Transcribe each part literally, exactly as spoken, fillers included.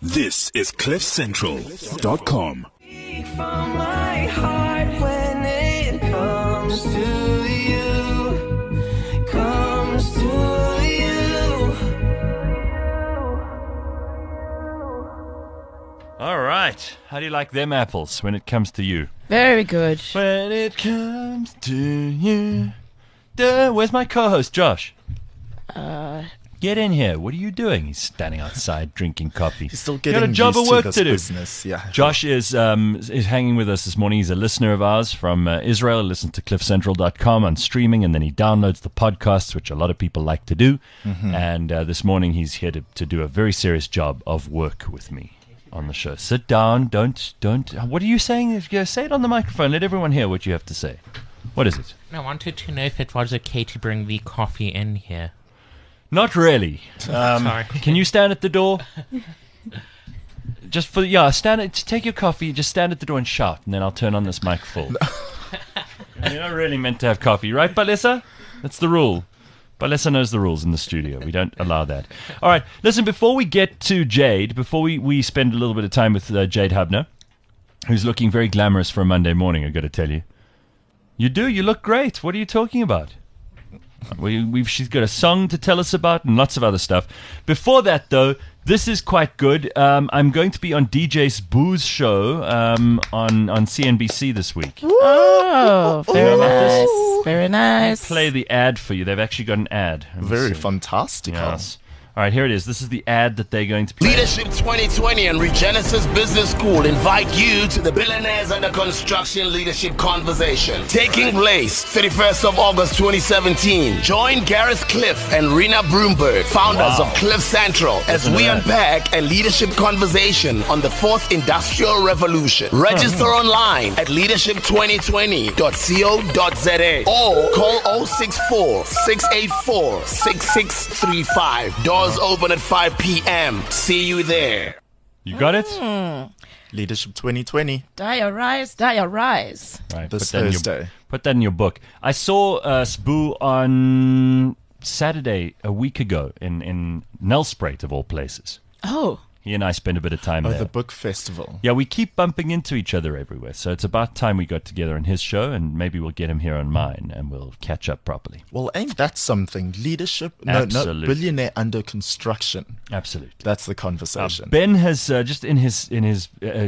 This is cliff central dot com. From my heart when it comes to you, comes to you. All right. How do you like them apples when it comes to you? Very good. When it comes to you. Duh, where's my co-host, Josh? Uh, Get in here. What are you doing? He's standing outside drinking coffee. He's still You getting got a job used of work to this to do. business. Yeah. Josh is um, is hanging with us this morning. He's a listener of ours from uh, Israel. Listen to cliff central dot com on streaming, and then he downloads the podcasts, which a lot of people like to do. Mm-hmm. And uh, this morning he's here to, to do a very serious job of work with me on the show. Sit down. Don't don't. What are you saying? Say it on the microphone. Let everyone hear what you have to say. What is it? I wanted to know if it was okay to bring the coffee in here. Not really. Um, Sorry. Can you stand at the door? Just for yeah, stand at. Just take your coffee. Just stand at the door and shout, and then I'll turn on this microphone. You're not really meant to have coffee, right, Balesa? That's the rule. Balesa knows the rules in the studio. We don't allow that. All right. Listen, before we get to Jade, before we, we spend a little bit of time with uh, Jade Hubner, who's looking very glamorous for a Monday morning, I've got to tell you. You do. You look great. What are you talking about? We, we've, she's got a song to tell us about and lots of other stuff. Before that, though, this is quite good. Um, I'm going to be on D J Sboo's show um, on, on C N B C this week. oh, very nice. Very I'll nice. play the ad for you. They've actually got an ad. Let me Very see. fantastical. Yes. All right, here it is. This is the ad that they're going to play. Leadership twenty twenty and Regenesis Business School invite you to the Billionaires Under Construction Leadership Conversation. Taking place thirty-first of August twenty seventeen. Join Gareth Cliff and Rena Broomberg, founders Wow. of Cliff Central, as Listen to we that. unpack a leadership conversation on the fourth industrial revolution. Register online at leadership twenty twenty dot co dot za or call oh six four, six eight four, six six three five. Doors open at five p.m. See you there. You got it? Leadership twenty twenty. Diarize, diarize. Right, This put that in your- Thursday. Put that in your book. I saw uh, Sboo on Saturday a week ago in, in Nelspruit, of all places. Oh, He and I spent a bit of time Oh, there. the book festival. Yeah, we keep bumping into each other everywhere, so it's about time we got together on his show, and maybe we'll get him here on mine, and we'll catch up properly. Well, ain't that something? Leadership? No, Absolutely. no, billionaire under construction. Absolutely. That's the Uh, conversation. Ben has uh, just in his in his uh, r-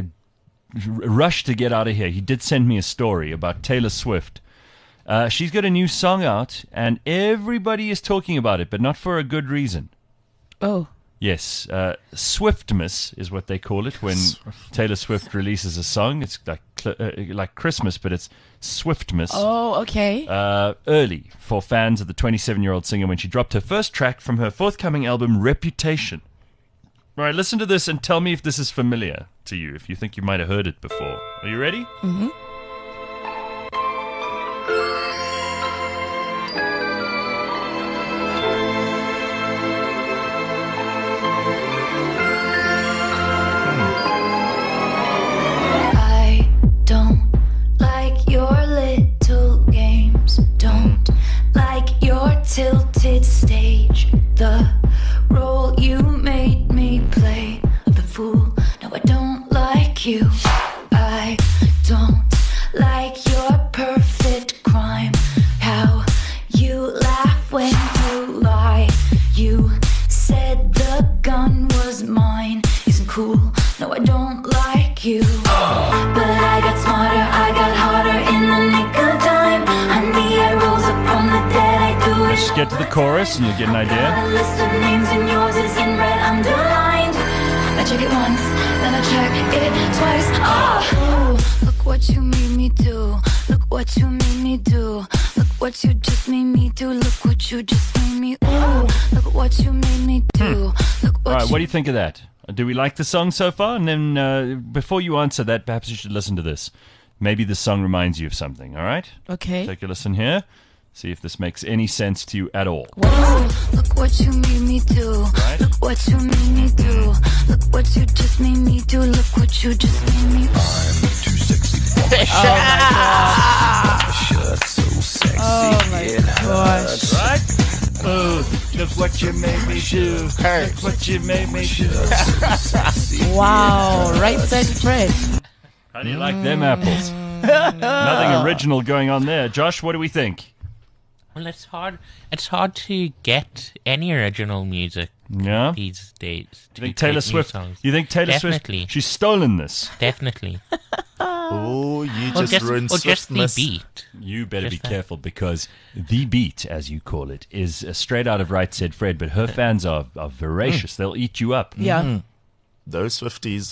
rush to get out of here. He did send me a story about Taylor Swift. Uh, she's got a new song out, and everybody is talking about it, but not for a good reason. oh. Yes, uh, Swiftmas is what they call it when Taylor Swift releases a song. It's like cl- uh, like Christmas, but it's Swiftmas. Oh, okay. Uh, early for fans of the twenty-seven-year-old singer when she dropped her first track from her forthcoming album, Reputation. All right, listen to this and tell me if this is familiar to you, if you think you might have heard it before. Are you ready? Mm-hmm. I don't like your little games. Don't like your tilted stage. The role you made me play of the fool. No, I don't like you. I don't like your perfect crime. How you laugh when you lie. You said the gun was mine. Isn't cool. No, I don't like you. But I got smarter, I got harder in the nick of time. Honey, I rose up from the dead, I do it. Just get to the chorus and you'll get an Got idea. a list of names and yours is in red underlined. I check it once, then I check it twice. Oh, look what you made me do. Look what you made me do. Look what you just made me do. Look what you just made me. Ooh, look what you made me do. Look what All right, you what do you think of that? Do we like the song so far? And then uh, before you answer that, perhaps you should listen to this. Maybe the song reminds you of something, all right? Okay. Take a listen here. See if this makes any sense to you at all. Ooh, look what you made me do. Right. Look what you made me do. Look what you just made me do. Look what you just made me. Oh my gosh. Right? Oh, look what you made me do. Look what you made me do. Wow, right side Fred. How do you like them apples? Nothing original going on there. Josh, what do we think? Well, it's hard. It's hard to get any original music Yeah? these days. You think Taylor Swift? You think Taylor Definitely. Swift? She's stolen this. Definitely. Oh, you Or just, just, ruined or just the Swiftness. beat. You better Just be that. careful because the beat, as you call it, is uh, straight out of Right Said Fred. But her fans are, are voracious. They'll eat you up. Yeah. Those Swifties.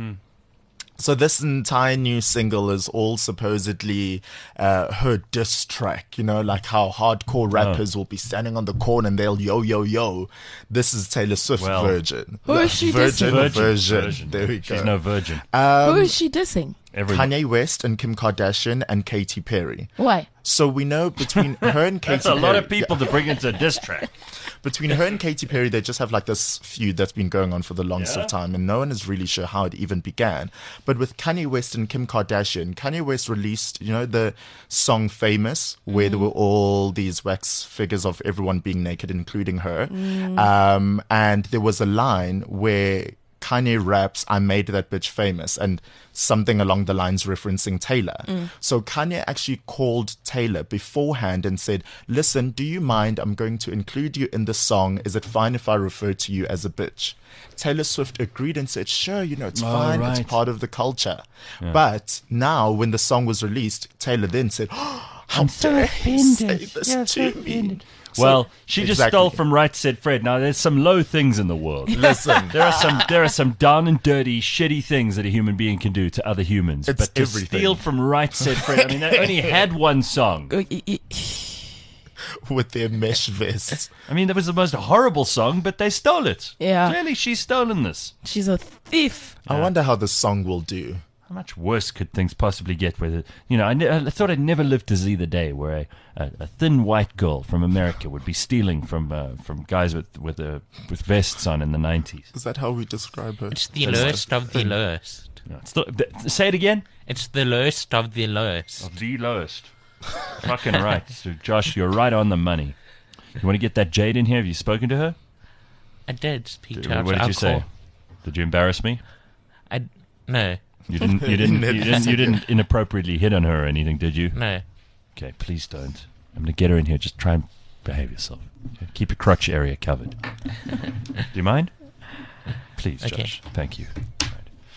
So this entire new single is all supposedly uh, her diss track, you know, like how hardcore rappers will be standing on the corner and they'll yo, yo, yo. This is Taylor Swift Well, version. Who is she virgin, dissing? version. Virgin. There we go. She's no virgin. Who is she dissing? Every, Kanye West and Kim Kardashian and Katy Perry. Why? So we know between her and Katy that's a Perry. lot of people to bring into a diss track. Between her and Katy Perry, they just have like this feud that's been going on for the longest Yeah? of time, and no one is really sure how it even began. But with Kanye West and Kim Kardashian, Kanye West released, you know, the song Famous, where there were all these wax figures of everyone being naked, including her. Um, and there was a line where Kanye raps, I made that bitch famous, and something along the lines referencing Taylor. So Kanye actually called Taylor beforehand and said, listen, do you mind? I'm going to include you in the song. Is it fine if I refer to you as a bitch? Taylor Swift agreed and said, sure, you know, it's Oh, fine. right. It's part of the culture. But now when the song was released, Taylor then said, oh, how dare he say this to me? So- Well, she just Exactly. stole from Right Said Fred. Now, there's some low things in the world. Listen, There are some there are some down and dirty, shitty things that a human being can do to other humans. It's but to everything. steal from Right Said Fred, I mean, they only had one song. Uh, y- y- with their mesh vests. I mean, that was the most horrible song, but they stole it. Yeah. Clearly, she's stolen this. She's a thief. I wonder how the song will do. How much worse could things possibly get? Where, the, you know, I, ne- I thought I'd never live to see the day where a, a, a thin white girl from America would be stealing from uh, from guys with with uh, with vests on in the nineties. Is that how we describe her? It's the That's lowest of the lowest. No, it's the, the, say it again. It's the lowest of the lowest. The lowest. Fucking right. So, Josh, you're right on the money. You want to get that Jade in here? Have you spoken to her? I did speak to What her. did I'll you say? call- Did you embarrass me? I no You didn't. You didn't. You didn't. You didn't inappropriately hit on her or anything, did you? no. Okay, please don't. I'm gonna get her in here. Just try and behave yourself. Okay? Keep your crotch area covered. Do you mind? Please, Okay. Josh. Thank you. Right.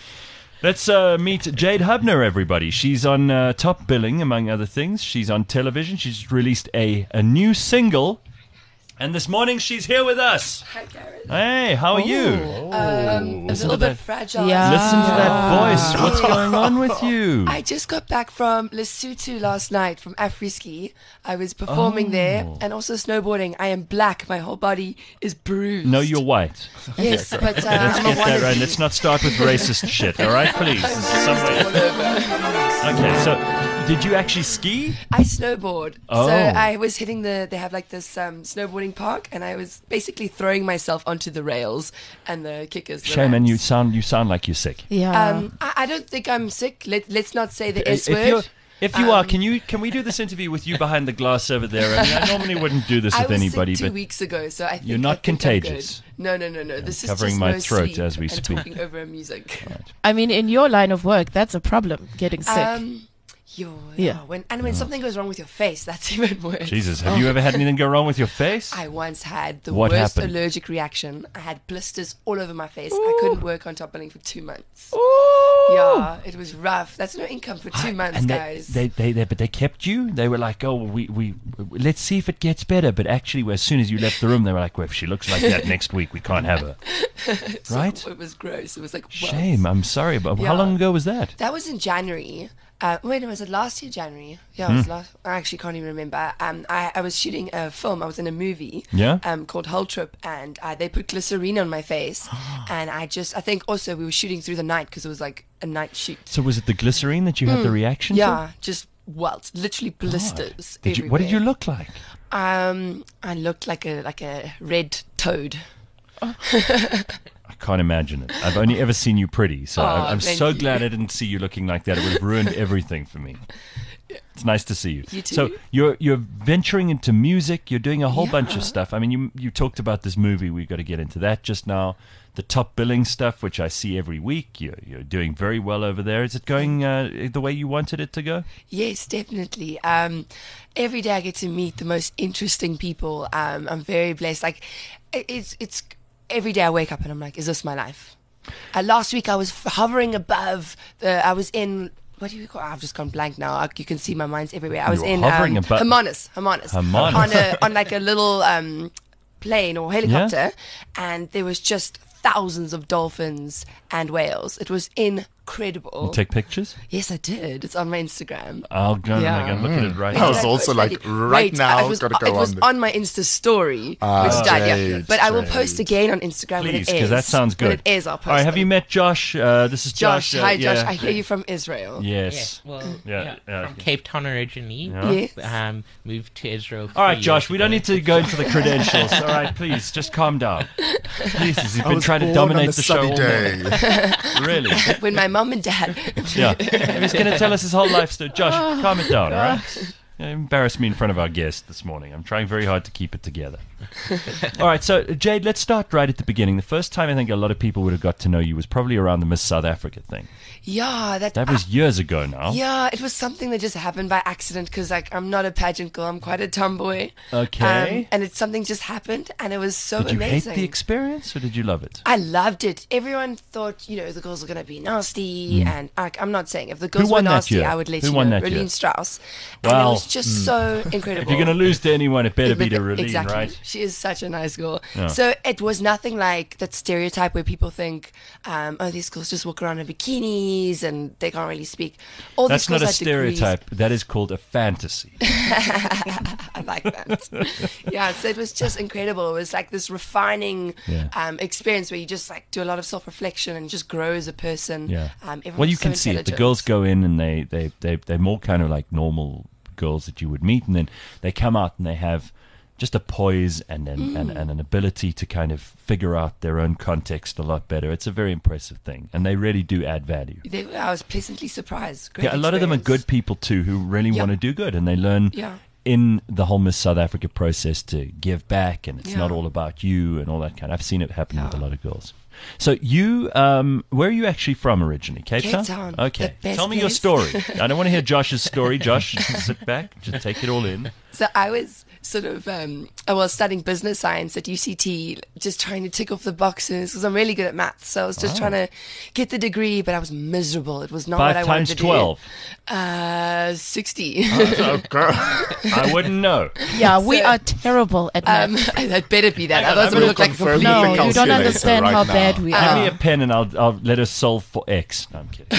Let's uh, meet Jade Hubner, everybody. She's on uh, Top Billing, among other things. She's on television. She's released a, a new single. And this morning she's here with us. Hi, Gareth. Hey, how are you? Um, a little bit fragile. Yeah. Listen to that voice. What's going on with you? I just got back from Lesotho last night from Afri-Ski. I was performing there and also snowboarding. I am black. My whole body is bruised. No, you're white. Yes, but uh, Let's I'm a get that right. wannabe. Let's not start with racist shit, all right? Please. This is some way- Okay, so did you actually ski? I snowboard. Oh. So I was hitting the, they have like this um, snowboarding park and I was basically throwing myself onto the rails and the kickers. The Shame, and you ramps. sound you sound like you're sick. Yeah. Um, I, I don't think I'm sick. Let, let's not say the S if word. you're, if you are, Um, can you can we do this interview with you behind the glass over there? I mean, I normally wouldn't do this I with was anybody, sick two but weeks ago, so I think You're not I think I'm good. contagious. No, no, no, no. This is covering just my no throat sleep as we and speak. talking over music. I mean, in your line of work, that's a problem, getting sick. Um, yo, yeah. Yeah. When and when something goes wrong with your face, that's even worse. Jesus, have you ever had anything go wrong with your face? I once had the What worst happened? allergic reaction. I had blisters all over my face. I couldn't work on top billing for two months. Ooh. Yeah, it was rough. That's no income for two months, and they, guys. they, they, they, but they kept you. They were like, "Oh, we, we, let's see if it gets better." But actually, as soon as you left the room, they were like, "Well, if she looks like that next week, we can't have her." So right? It was gross. It was like, well, Shame. I'm sorry, but how Yeah. long ago was that? That was in January. Uh, wait, was it last year, January? Yeah, it was last. I actually can't even remember. Um, I, I was shooting a film. I was in a movie. Yeah? Um, called Hull Trip, and uh, they put glycerine on my face, and I just, I think also we were shooting through the night because it was like a night shoot. So was it the glycerine that you had the reaction to? Yeah, just welts, literally blisters. Did you, what did you everywhere. look like? Um, I looked like a like a red toad. I can't imagine it. I've only ever seen you pretty, so Oh, I'm, I'm thank so you. glad I didn't see you looking like that. It would have ruined everything for me. It's nice to see you. You too. So you're you're venturing into music. You're doing a whole bunch of Yeah. stuff. I mean, you you talked about this movie. We've got to get into that just now. the top billing stuff, which I see every week. You're, you're doing very well over there. Is it going uh, the way you wanted it to go? Yes, definitely. Um, every day I get to meet the most interesting people. Um, I'm very blessed. Like, it- it's it's every day I wake up and I'm like, is this my life? Uh, last week I was f- hovering above the. I was in. What do you call? I've just gone blank now. I, you can see my mind's everywhere. I was were in hovering um, above- Hermanus, Hermanus, Hermanus. on a on like a little um, plane or helicopter, and there was just thousands of dolphins and whales. It was incredible. You take pictures? Yes, I did. It's on my Instagram. I'll go Yeah. and look at it right I now. was Did also post like, that? right Wait, now, it was, gotta go it was on on, the- my Insta story, Ah, which died. Yeah, Jade, but I will post Jade. again on Instagram when Please, it because is. that sounds good. When it is, I'll post. All right, have them. you met Josh? Uh, this is Josh? Josh. uh, Hi, Josh. yeah. I hear you from Israel. Yes. Yes, well, Yeah, yeah, yeah. from Cape Town originally. Yeah. Yes. Um, moved to Israel. All right, three Josh, years we don't ago. need to go into the credentials. All right, please, just calm down. Please, you've I been was trying to born dominate on a the show sunny all day. morning. Really? When my mum and dad. Yeah. He's going to tell us his whole life story. Josh, calm it down, all right? You embarrassed me in front of our guest this morning. I'm trying very hard to keep it together. All right, so Jade, let's start right at the beginning. The first time I think a lot of people would have got to know you was probably around the Miss South Africa thing. Yeah, that. That was years ago now. Yeah, it was something that just happened by accident because, like, I'm not a pageant girl. I'm quite a tomboy. Okay. Um, and it's something just happened, and it was so Did you amazing. hate the experience or did you love it? I loved it. Everyone thought, you know, the girls were going to be nasty, and like, I'm not saying if the girls Hmm. won were that nasty, year? I would let Who you won know. that year? Raleen Strauss. And Well, it was just so incredible. If you're going to lose to anyone, it better be to Raleen, exactly. right? She is such a nice girl. Yeah. So it was nothing like that stereotype where people think, um, oh, these girls just walk around in bikinis and they can't really speak. All That's these not girls a had degrees. stereotype. That is called a fantasy. I like that. Yeah, so it was just incredible. It was like this refining Yeah. um, experience where you just like do a lot of self-reflection and just grow as a person. Yeah. Um, everyone Well, you was so can see it. The intelligent. girls go in and they, they, they, they're more kind of like normal girls that you would meet. And then they come out and they have just a poise and an, Mm. and, and an ability to kind of figure out their own context a lot better. It's a very impressive thing. And they really do add value. They, I was pleasantly surprised. Great Yeah, a lot of them are experience. good people too who really Yeah. want to do good. And they learn Yeah. in the whole Miss South Africa process to give back. And it's Yeah. not all about you and all that kind. I've seen it happen with a Yeah. lot of girls. So you, um, where are you actually from originally? Cape, Cape Town? Town, Okay. the best Tell me your place. story. I don't want to hear Josh's story. Josh, sit back. Just take it all in. So I was sort of, um, I was studying business science at U C T, just trying to tick off the boxes because I'm really good at maths. So I was just Oh. trying to get the degree, but I was miserable. It was not Five what I wanted times to twelve. do. Uh, sixty. Oh, girl. I wouldn't know. Yeah, we So- are terrible at math. um, that better be that. Hang on, Otherwise, I'm we gonna look like a confirm complete. with no, the you don't calculator understand right how now. bad we Give are. me a pen and I'll, I'll let us solve for X. No, I'm kidding.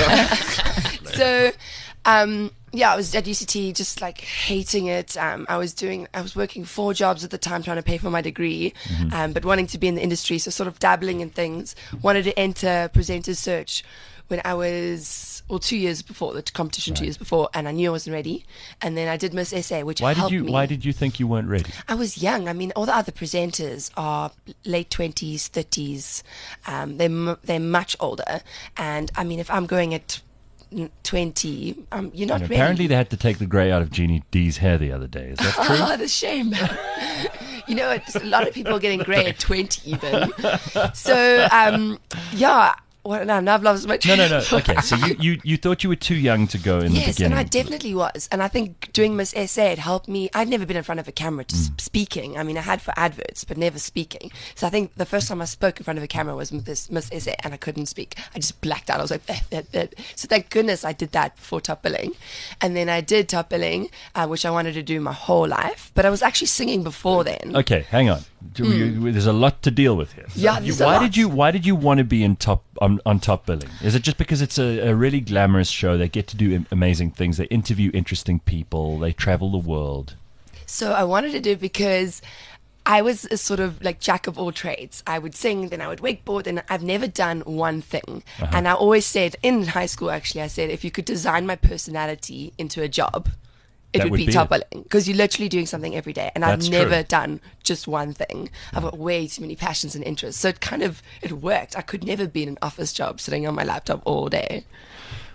So, um, yeah, I was at U C T just like hating it. Um, I was doing, I was working four jobs at the time trying to pay for my degree, Mm-hmm. um, but wanting to be in the industry. So sort of dabbling in things. Wanted to enter Presenters Search when I was, well, two years before the competition, two years before, and I knew I wasn't ready. And then I did Miss S A, which Why did helped you me. Why did you think you weren't ready? I was young. I mean, all the other presenters are late twenties, thirties. Um, they're m- they're much older, and I mean, if I'm going at n- twenty, um, you're not And ready. apparently they had to take the grey out of Jeannie D's hair the other day. Is that true? Oh, the shame. You know, it's a lot of people are getting grey at twenty even. So, um, yeah. Well, no, now I've lost my No, train no, of no. thought. Okay, so you, you, you thought you were too young to go in the Yes, beginning. and I definitely was. And I think doing Miss S A, it helped me. I'd never been in front of a camera to Mm. s speaking. I mean, I had for adverts, but never speaking. So I think the first time I spoke in front of a camera was with this Miss S A, and I couldn't speak. I just blacked out. I was like, eh, eh, eh. So thank goodness I did that before top billing. And then I did top billing, uh, which I wanted to do my whole life. But I was actually singing before then. Okay, hang on. Do you- there's a lot to deal with here. Hmm. Yeah, You- there's a why lot. did you Why did you want to be in top on, on top billing? Is it just because it's a, a really glamorous show? They get to do am- amazing things. They interview interesting people. They travel the world. So I wanted to do it because I was a sort of like jack of all trades. I would sing, then I would wakeboard, and I've never done one thing. Uh-huh. And I always said, in high school actually, I said, if you could design my personality into a job, it That would, would be be top it. billing. Because you're literally doing something every day. And That's I've never true. done just one thing. I've got way too many passions and interests. So it kind of, it worked. I could never be in an office job sitting on my laptop all day.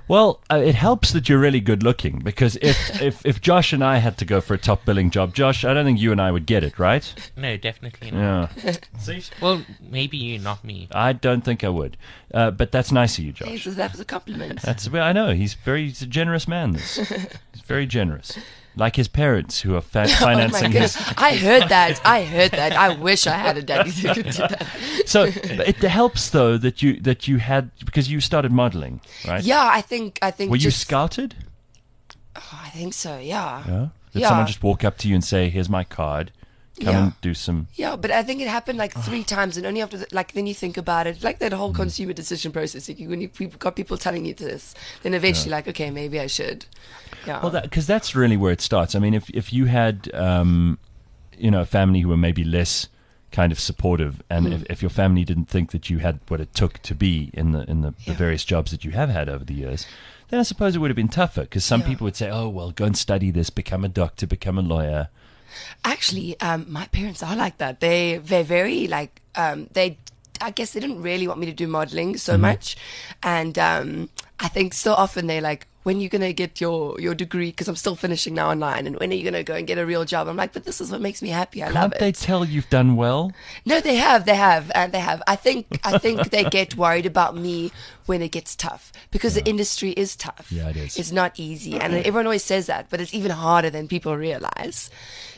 Well, uh, it helps that you're really good looking, because if, if, if Josh and I had to go for a top billing job, Josh, I don't think you and I would get it, right? No, definitely not. Yeah. See? Well, maybe you, not me. I don't think I would. Uh, but that's nice of you, Josh. Yes, that was a compliment. That's well, I know. He's very he's a generous man. This. He's very generous. Like his parents, who are fa- Oh my financing goodness. his. I heard that. I heard that. I wish I had a daddy who could do that. So it helps though that you that you had, because you started modeling, right? Yeah, I think I think Were you just, scouted? Oh, I think so. Yeah. Yeah. Did Yeah. someone just walk up to you and say, "Here's my card. Come Yeah. and do some." Yeah, but I think it happened like three times, and only after, the, like, then you think about it, like that whole consumer decision process. Like, you, when you have got people telling you this, then eventually, like, okay, maybe I should. Yeah. Well, because that's really where it starts. I mean, if if you had, um, you know, a family who were maybe less kind of supportive, and Mm. if, if your family didn't think that you had what it took to be in the in the, the Yeah. various jobs that you have had over the years, then I suppose it would have been tougher. Because some Yeah. people would say, "Oh, well, go and study this, become a doctor, become a lawyer." Actually, um, my parents are like that. They they're very like um, they. I guess they didn't really want me to do modeling so much, and um, I think so often they're like, "When are you gonna get your your degree?" Because I'm still finishing now online, and when are you gonna go and get a real job? I'm like, but this is what makes me happy. I love Can't they it. tell you've done well? No, they have, they have, and they have. I think, I think they get worried about me when it gets tough, because the industry is tough. Yeah, it is. It's not easy, and everyone always says that, but it's even harder than people realize.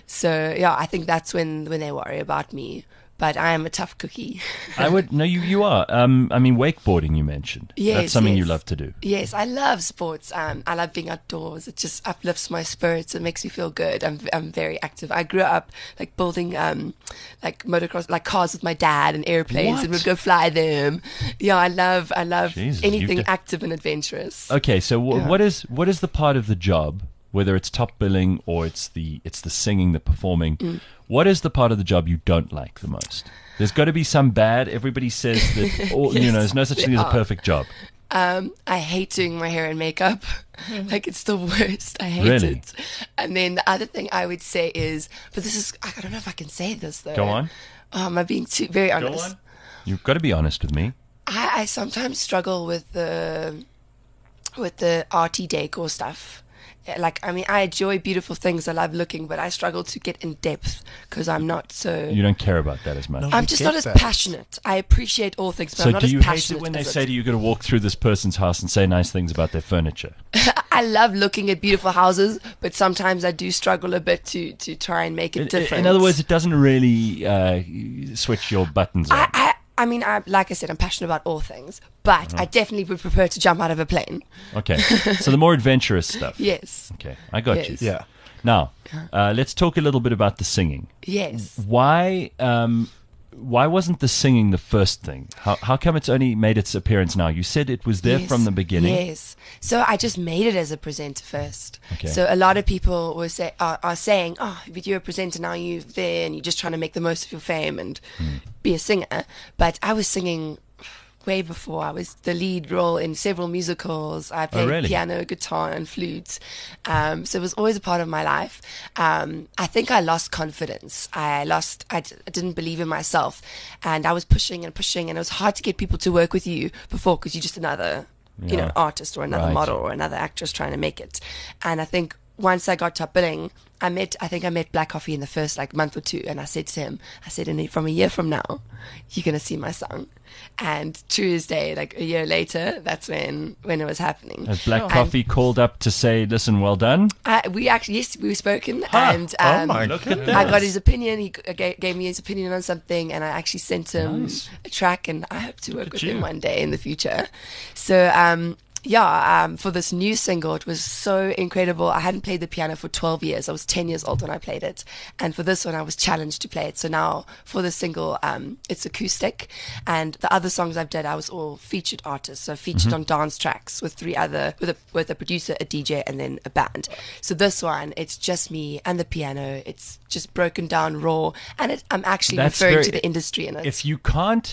So yeah, I think that's when when they worry about me. But I am a tough cookie. I would no, you you are. Um, I mean, wakeboarding you mentioned. Yes, That's something you yes. love to do. Yes, I love sports. Um, I love being outdoors. It just uplifts my spirits. It makes me feel good. I'm I'm very active. I grew up like building um like motocross, like cars with my dad and airplanes, and What? we'd go fly them. Yeah, I love I love Jesus, anything you've d- active and adventurous. Okay, so w- Yeah. what is what is the part of the job, whether it's top billing or it's the it's the singing, the performing? Mm. What is the part of the job you don't like the most? There's got to be some bad. Everybody says that, all, you Yes, know, there's no such thing as a there are. perfect job. Um, I hate doing my hair and makeup. Like, it's the worst. I hate Really? it. And then the other thing I would say is, but this is, I don't know if I can say this though. Go on. Oh, am I being too very honest? You've got to be honest with me. I, I sometimes struggle with the with the arty decor stuff. Like, I mean, I enjoy beautiful things. I love looking, but I struggle to get in depth because I'm not so. You don't care about that as much. No. I'm I just get not as that. passionate. I appreciate all things, but So I'm not do as you hate passionate it when they as say it. to you, you've got to walk through this person's house and say nice things about their furniture? I love looking at beautiful houses, but sometimes I do struggle a bit to to try and make it In- different. In other words, it doesn't really uh, switch your buttons on. I, I, I mean, I, like I said, I'm passionate about all things, but Uh-huh. I definitely would prefer to jump out of a plane. Okay, so the more adventurous stuff. Yes. Okay, I got Yes. you. Yeah. Now, uh, let's talk a little bit about the singing. Yes. Why, um, why wasn't the singing the first thing? How, how come it's only made its appearance now? You said it was there Yes. from the beginning. Yes. So I just made it as a presenter first. Okay. So a lot of people were say, are, are saying, oh, but you're a presenter now, you're there and you're just trying to make the most of your fame and Hmm. be a singer. But I was singing way before. I was the lead role in several musicals. I played Oh, really? piano, guitar, and flute. Um, so it was always a part of my life. Um, I think I lost confidence. I lost, I, d- I didn't believe in myself. And I was pushing and pushing, and it was hard to get people to work with you before because you're just another, you Yeah. know, artist or another Right. model or another actress trying to make it. And I think once I got top billing, I met, I think I met Black Coffee in the first like month or two. And I said to him, I said, and from a year from now, you're going to see my song. And Tuesday, like a year later, that's when, when it was happening. Has Black And Coffee called up to say, listen, well done? I, we actually, yes, we were spoken. Ha! And Oh um, my Look at goodness. that. I got his opinion. He g- gave, gave me his opinion on something, and I actually sent him Nice. a track, and I hope to work at with you. him one day in the future. So, um, yeah, um, for this new single, it was so incredible. I hadn't played the piano for twelve years. I was ten years old when I played it. And for this one, I was challenged to play it. So now for the single, um, it's acoustic. And the other songs I've done, I was all featured artists. So featured on dance tracks with three other, with a, with a producer, a D J, and then a band. So this one, it's just me and the piano. It's just broken down raw. And it, I'm actually That's referring very- to the industry in it. If you can't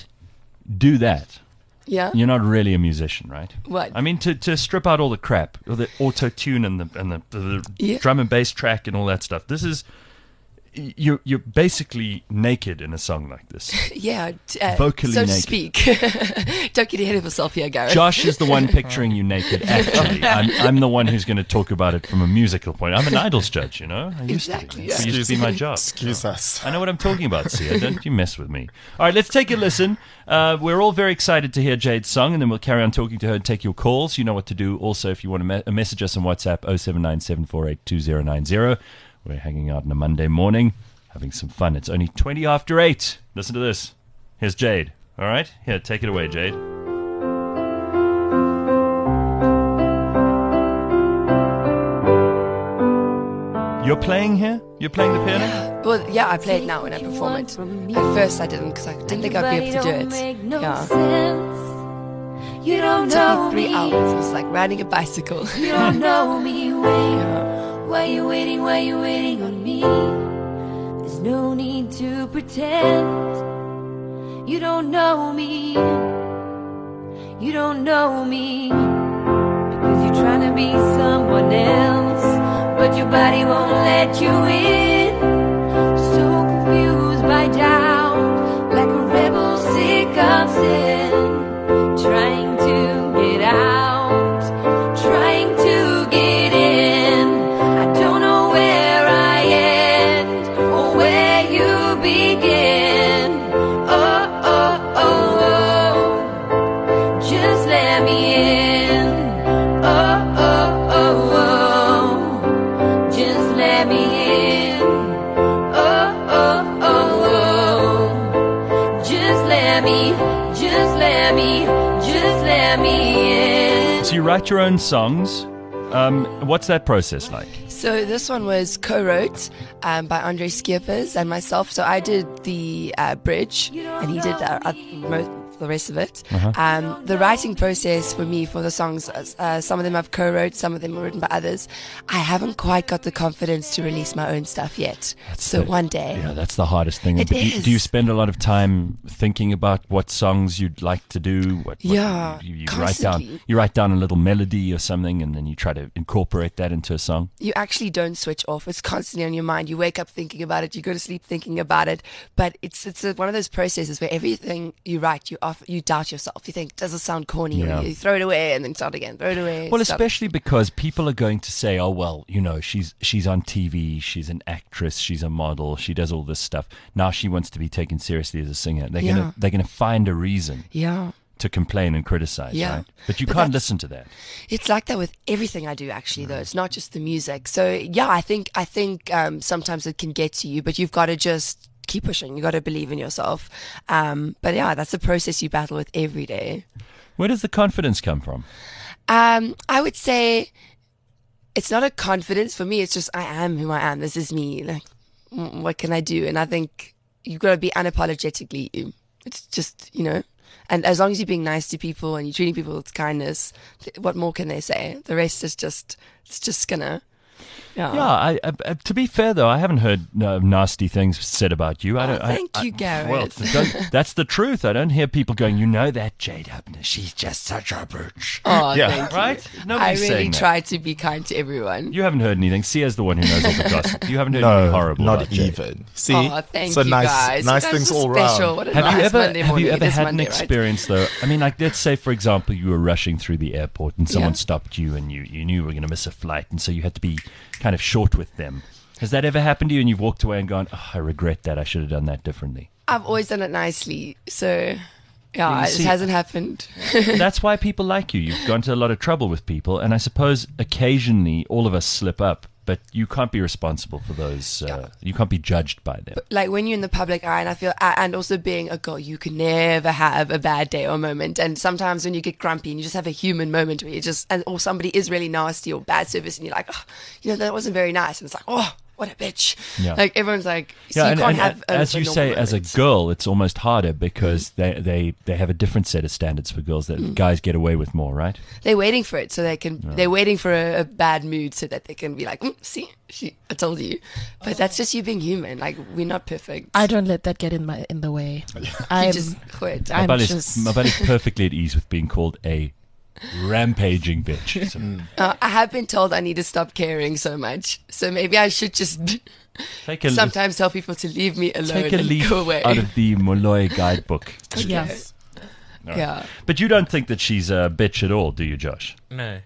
do that, yeah? you're not really a musician, right? What? I mean, to, to strip out all the crap, all the auto tune and the and the, the Yeah. drum and bass track and all that stuff. This is you're you're basically naked in a song like this. Yeah, t- uh, Vocally so to naked. speak. Don't get ahead of yourself here, Gareth. Josh is the one picturing you naked. Actually, I'm I'm the one who's going to talk about it from a musical point. I'm an idols judge, you know. I used Exactly, to. It yeah. used to be my job. Excuse us. I know what I'm talking about, Sia. Don't you mess with me. All right, let's take a listen. Uh, we're all very excited to hear Jade's song, and then we'll carry on talking to her and take your calls. You know what to do. Also, if you want to me- message us on WhatsApp, oh seven nine seven four eight two oh nine oh. We're hanging out on a Monday morning, having some fun. It's only twenty after eight. Listen to this. Here's Jade. All right? Here, take it away, Jade. You're playing here? You're playing the piano? Well, yeah, I play it now when I perform it. At first, I didn't because I didn't think I'd be able to do it. Yeah. You don't It took know me three me. hours. It was like riding a bicycle. You don't know me. Wait. Yeah. Why you waiting? Why you waiting on me? There's no need to pretend. You don't know me. You don't know me. Because you're trying to be someone else, but your body won't let you in. So confused by doubt, like a rebel sick of sin, trying to get out, trying to get in. I don't know where I end or where you begin. Oh, oh, oh, oh. Just let me in. Oh, oh, oh, oh. Just let me in. Oh, oh, oh, oh. Just let me, just let me, just let me in. So you write your own songs. Um, what's that process like? So this one was co-wrote um, by Andre Skiepers and myself. So I did the uh, bridge, and he did uh, uh, mo- the rest of it. Uh-huh. Um, the writing process for me for the songs, uh, some of them I've co-wrote, some of them were written by others. I haven't quite got the confidence to release my own stuff yet. so the- one day. Yeah, that's the hardest thing. It But do, you- is. do you spend a lot of time thinking about what songs you'd like to do? What, what Yeah, you, you write down. constantly. You write down a little melody or something, and then you try to incorporate that into a song. You actually don't switch off. It's constantly on your mind. You wake up thinking about it. You go to sleep thinking about it. But it's it's a, one of those processes where everything you write, you off, you doubt yourself. You think, does it sound corny? Yeah. Or you throw it away and then start again. Throw it away. Well, stop. especially because people are going to say, "Oh, well, you know, she's she's on T V, she's an actress, she's a model, she does all this stuff. Now she wants to be taken seriously as a singer." They're Yeah. gonna they're gonna find a reason Yeah. to complain and criticize, Yeah. right? But you But can't that's- listen to that. It's like that with everything I do, actually, though. It's not just the music. So yeah, I think I think um, sometimes it can get to you, but you've got to just keep pushing. You got to believe in yourself. Um, but yeah, that's a process you battle with every day. Where does the confidence come from? Um, I would say it's not a confidence for me. It's just I am who I am. This is me. Like, mm, what can I do? And I think you've got to be unapologetically you. It's just, you know. And as long as you're being nice to people and you're treating people with kindness, th- what more can they say? The rest is just, it's just gonna. Yeah. Yeah, I, I, I- to be fair though, I haven't heard uh, nasty things said about you. I Oh, don't. I- thank I- you, Gareth. Well, don't, that's the truth. I don't hear people going, "You know that Jade Hubner, she's just such a bitch." Oh, Yeah. thank you. Right? I Nobody's really saying that. try to be kind to everyone. You haven't heard anything. Sia's the one who knows all the gossip. You haven't heard anything No, horrible. not about Jade. even. See, Oh, thank so you nice, guys. nice You guys things are all special. round. What a Have nice you ever Monday have morning you it ever is had Monday, an right? experience though? I mean, like let's say for example, you were rushing through the airport and someone Yeah. stopped you and you you knew you were going to miss a flight, and so you had to be kind of short with them. Has that ever happened to you and you've walked away and gone, "Oh, I regret that. I should have done that differently." I've always done it nicely, so yeah, you it see- hasn't happened. That's why people like you. You've gone to a lot of trouble with people, and I suppose occasionally all of us slip up, but you can't be responsible for those. Uh, you can't be judged by them. Like when you're in the public eye, and I feel, and also being a girl, you can never have a bad day or moment. And sometimes when you get grumpy and you just have a human moment where you just, and or somebody is really nasty or bad service, and you're like, oh, you know, that wasn't very nice, and it's like, oh, what a bitch. Yeah. Like everyone's like, so Yeah, you and, can't and have. a- as a you normal say, as a moment. girl, it's almost harder because they, they, they have a different set of standards for girls that Mm. guys get away with more, right? They're waiting for it so they can. They're waiting for a, a bad mood so that they can be like, mm, see, she, I told you. But that's just you being human. Like we're not perfect. I don't let that get in my in the way. you I'm just quit. I'm Mabel is, just Mabel is perfectly at ease with being called a rampaging bitch. So Uh, I have been told I need to stop caring so much. So maybe I should just take a sometimes tell people to leave me alone take a and leaf go away. out of the Molloy guidebook. Yes. All right. Yeah. But you don't think that she's a bitch at all, do you, Josh? No.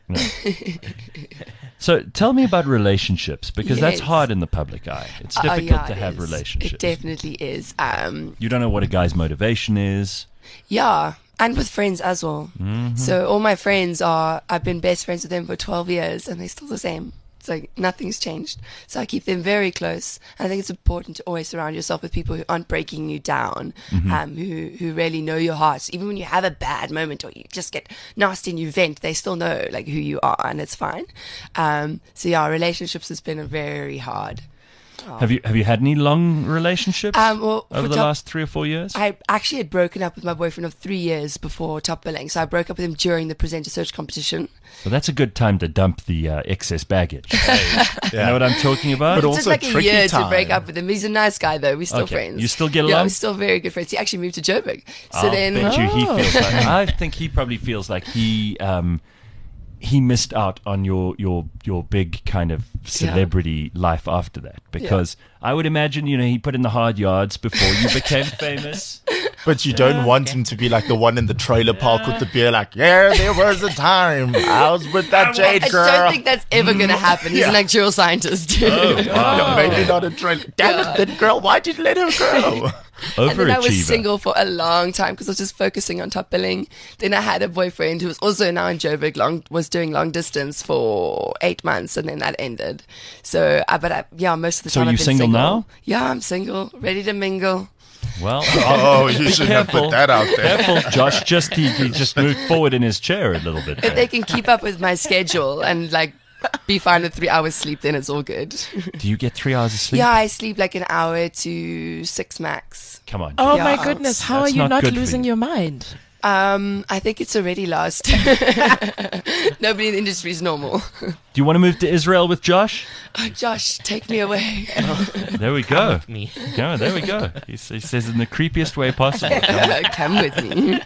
So tell me about relationships, because that's Yes. hard in the public eye. It's Uh, difficult yeah, to it have is. relationships. It definitely is. Um, You don't know what a guy's motivation is. yeah, and with friends as well. Mm-hmm. So all my friends are, I've been best friends with them for twelve years and they're still the same. It's like nothing's changed. So I keep them very close. I think it's important to always surround yourself with people who aren't breaking you down, Mm-hmm. um, who, who really know your heart. Even when you have a bad moment or you just get nasty and you vent, they still know like who you are and it's fine. Um, so yeah, relationships has been very hard. Have you have you had any long relationships Um, well, over for the top- last three or four years? I actually had broken up with my boyfriend of three years before Top Billing. So I broke up with him during the presenter search competition. Well, that's a good time to dump the uh, excess baggage. You know what I'm talking about? But It also took like a tricky year time. to break up with him. He's a nice guy though. We're still Okay. friends. You still get Yeah, along? we're still very good friends. He actually moved to Joburg. So I'll then bet you he Oh. feels like. I think he probably feels like he um, he missed out on your your your big kind of celebrity life after that, because I would imagine, you know, he put in the hard yards before you became famous. But you don't want him to be like the one in the trailer park with the beer, like, yeah, there was a time I was with that Jade I girl. don't think that's ever going to happen. He's an actual scientist. Oh, Yeah, maybe not a trailer. Damn it, that girl, why did you let her go? And then I was Overachiever. single for a long time because I was just focusing on Top Billing. Then I had a boyfriend who was also now in Joburg, long, was doing long distance for eight months, and then that ended. So, uh, but I, yeah, most of the So time you I've been single now? Yeah, I'm single, ready to mingle. Well, Oh, you be shouldn't have careful. put that out there. Careful, Josh. Just he, he just moved forward in his chair a little bit. If there. they can keep up with my schedule and like be fine with three hours sleep, then it's all good. Do you get three hours of sleep? Yeah, I sleep like an hour to six max. Come on. Oh Yeah. my goodness, how That's are you not not good for losing you. your mind? Um, I think it's already lost. Nobody in the industry is normal. Do you want to move to Israel with Josh? Oh, Josh, take me away. There we go. Me. Yeah, there we go. He, s- he says in the creepiest way possible. Come with me.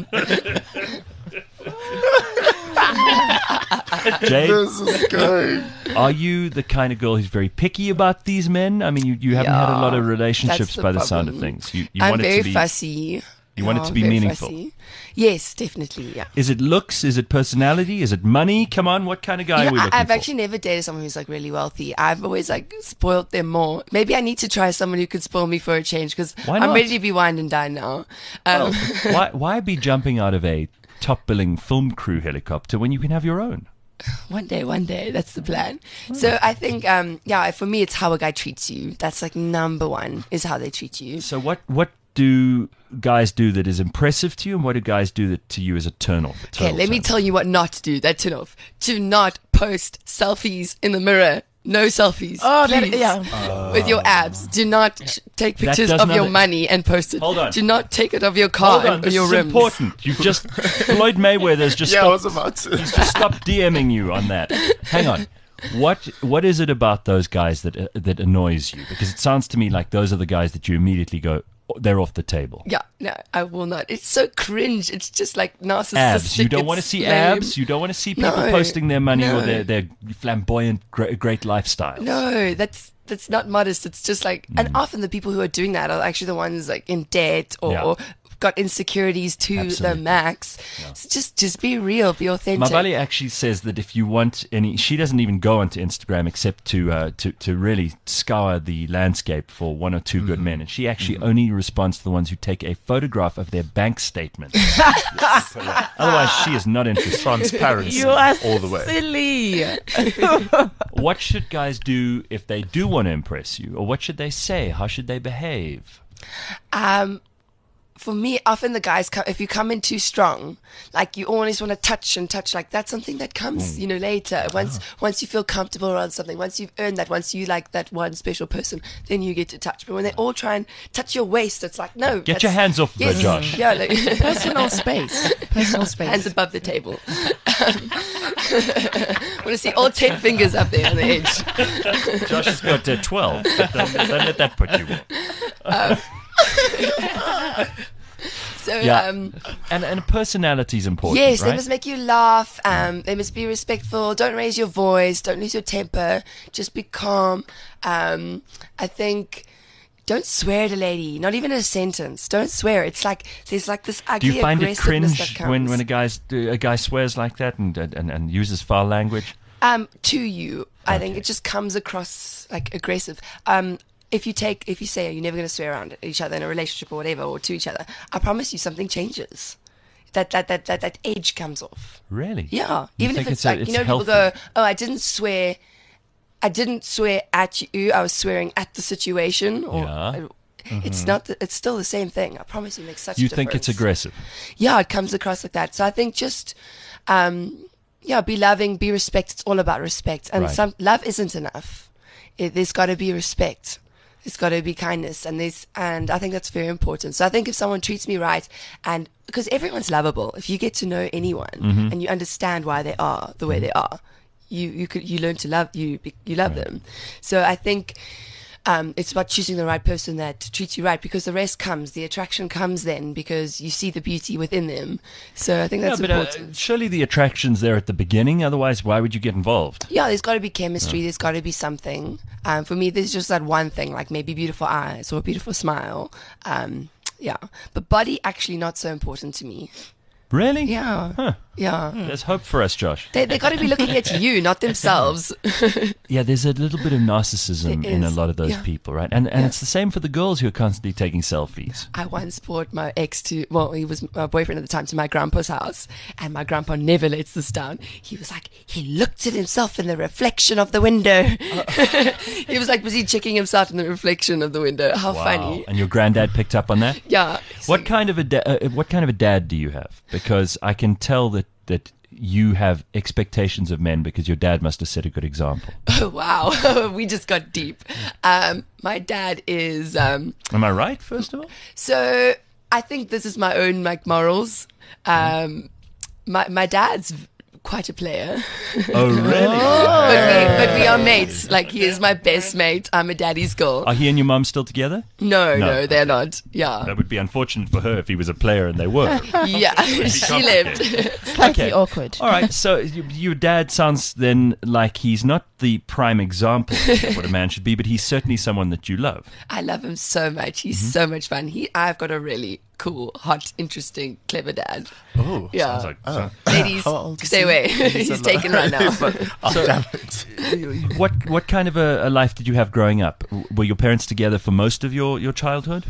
Jade, This is good. are you the kind of girl who's very picky about these men? I mean, you, you haven't had a lot of Yeah, relationships that's the by the sound of problem. things. You, you I'm want very it to be. fussy. You want it Yeah, to be very meaningful. fussy. Yes, definitely. Yeah. Is it looks? Is it personality? Is it money? Come on, what kind of guy You are we know, I, looking I've for? actually never dated someone who's like really wealthy. I've always like spoiled them more. Maybe I need to try someone who could spoil me for a change because Why I'm not? ready to be wined and dined now. Um, why, why be jumping out of a top billing film crew helicopter when you can have your own? One day, one day. That's the plan. So I think, um, yeah, for me, it's how a guy treats you. That's like number one is how they treat you. So what what do guys do that is impressive to you, and what do guys do that to you is a turn off? Okay, let me tell you what not to do. That turn off. Do not post selfies in the mirror. No selfies. Oh, that, please. yeah. With your abs. Do not sh- take That pictures does of your nothing. money and post it. Hold on. Do not take it of your car Hold on, and this your is rims. important. You've just Floyd Mayweather's just Yeah, I stopped, was about to. he's just stopped DMing you on that. Hang on. What what is it about those guys that uh, that annoys you? Because it sounds to me like those are the guys that you immediately go, "Oh, they're off the table. Yeah, no, I will not. It's so cringe. It's just like narcissistic. Abs. You don't It's want to see lame. abs. You don't want to see people No, posting their money or no. their, their flamboyant, great, great lifestyles. No, that's that's not modest. It's just like, Mm. and often the people who are doing that are actually the ones like in debt or, Yeah. or got insecurities to Absolutely. the max. So just just be real, be authentic. Mabali actually says that if you want any, she doesn't even go onto Instagram except to uh, to to really scour the landscape for one or 2 good men, and she actually only responds to the ones who take a photograph of their bank statement. Otherwise, she is not interested. Transparency You are all the way. silly. What should guys do if they do want to impress you, or what should they say? How should they behave? Um, for me, often the guys come, if you come in too strong, like you always want to touch and touch, like that's something that comes, you know, later. Once, once you feel comfortable around something, once you've earned that, once you like that one special person, then you get to touch. But when they all try and touch your waist, it's like, no. Get your that's- hands off yes, the Josh. Yeah, like, Personal space. Personal space. hands above the table. want to see all ten fingers up there on the edge. Josh has got uh, twelve. Don't, don't let that put you off. So, Yeah. um, And and personality is important. yes, right? they must make you laugh. Um, they must be respectful. Don't raise your voice. Don't lose your temper. Just be calm. Um, I think. Don't swear at a lady, not even a sentence. Don't swear. It's like there's like this Do ugly you find it aggressiveness that cringe comes. when, when a guy's a guy swears like that and and, and uses foul language? Um, to you, I think it just comes across like aggressive. Um, if you take, if you say you're never going to swear around each other in a relationship or whatever, or to each other, I promise you something changes. That that that that, that edge comes off. Really? Yeah. You Even if think it's, a- like, it's you know, healthy? people go, oh, I didn't swear. I didn't swear at you. I was swearing at the situation. Or Yeah. It's not. The, it's still the same thing. I promise you, it makes such. You a think it's difference. aggressive? Yeah, it comes across like that. So I think just, um, yeah, be loving, be respect. It's all about respect. And Right. some love isn't enough. It, there's got to be respect. There's got to be kindness, and there's, and I think that's very important. So I think if someone treats me right, and because everyone's lovable, if you get to know anyone Mm-hmm. and you understand why they are the way they are, you you could you learn to love you you love them. So I think. Um, it's about choosing the right person that treats you right, because the rest comes, the attraction comes then because you see the beauty within them. So I think that's yeah, but uh, important. surely the attraction's there at the beginning. Otherwise, why would you get involved? Yeah, there's got to be chemistry. There's got to be something. Um, for me, there's just that one thing, like maybe beautiful eyes or a beautiful smile. Um, yeah, but body actually not so important to me. Really? Yeah, Huh. yeah. There's hope for us, Josh. They they got to be looking at you, not themselves. Yeah, there's a little bit of narcissism There in a is, lot of those yeah. people, right? And and Yeah. it's the same for the girls who are constantly taking selfies. I once brought my ex to, well, he was my boyfriend at the time, to my grandpa's house, and my grandpa never lets this down. He was like, he looked at himself in the reflection of the window. He was like busy checking himself in the reflection of the window. How funny. And your granddad picked up on that? Yeah. What kind of a da- uh, what kind of a dad do you have? Because I can tell that that you have expectations of men because your dad must have set a good example. Oh, wow. We just got deep. Um, my dad is, um, Am I right? First of all, so I think this is my own like morals. Um, my, my dad's quite a player. oh really? But we, but we are mates. Like, he is my best mate. I'm a daddy's girl. Are he and your mum still together? No, No, no, they're not. Yeah. That would be unfortunate for her if he was a player and they were. Yeah, she lived. Slightly awkward. All right. So you, your dad sounds then like he's not the prime example of what a man should be, but he's certainly someone that you love. I love him so much. He's Mm-hmm. so much fun. He, I've got a really cool, hot, interesting, clever dad. Oh, Yeah. Sounds like, so- Ladies, How old is stay he? away. He's He's a taken lot. right now. Oh, damn it. what what kind of a, a life did you have growing up? Were your parents together for most of your, your childhood?